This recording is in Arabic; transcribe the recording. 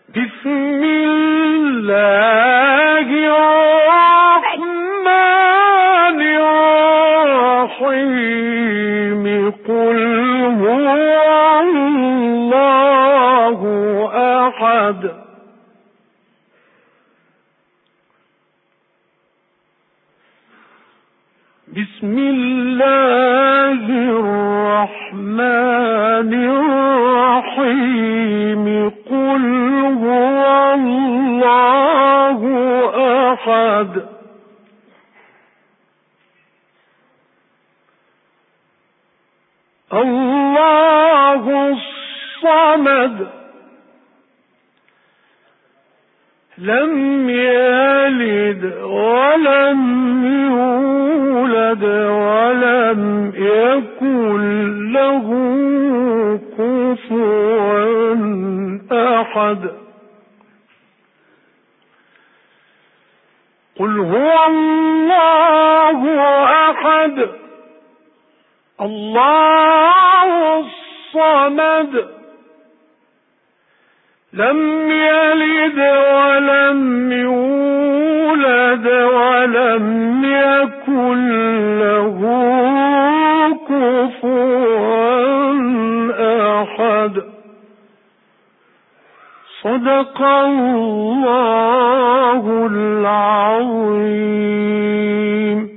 بسم الله الرحمن الرحيم قل هو الله أحد بسم الله الرحمن الرحيم قل هو الله أحد الله الصمد لم يلد ولم يولد ولم يكن له كفوا أحد قل هو الله أحد الله الصمد لم يلد ولم يولد ولم يكن له كفوا أحد صدق الله العظيم.